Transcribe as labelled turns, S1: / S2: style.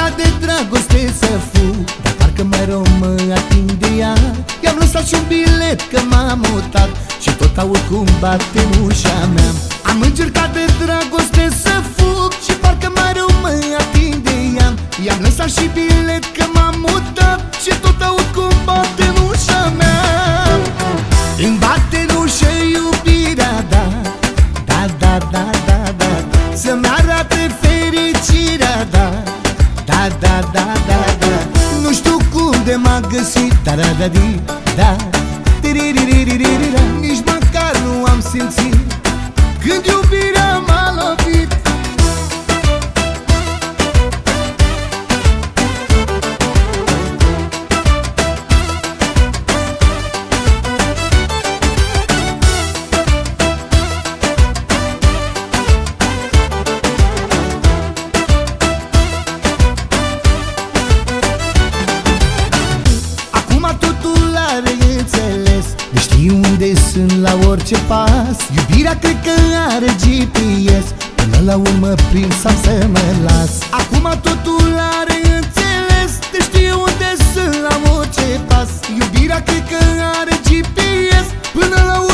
S1: încercat de dragoste să fug, dar parcă mereu mă atinge ea. I-am lăsat și un bilet că m-am mutat și tot aud cum bate în ușa mea. Am încercat de dragoste să fug și parcă mereu mă atinge ea. I-am lăsat și bilet că m-am mutat și tot aud cum bate în ușa mea. Îmi bate în ușă iubirea, da, da, da, da, da, da, să-mi arate fericirea, da, da, da, da, da, da. Nu știu cum de m-a găsit, da, da, da, da, da, nici măcar nu am simțit când iubirea m-a lovit. Știi unde sunt la orice pas. Iubirea cred că are GPS, până la urmă prind sau să mă las. Acum totul are înțeles, te știi unde sunt la orice pas. Iubirea cred că are GPS, până la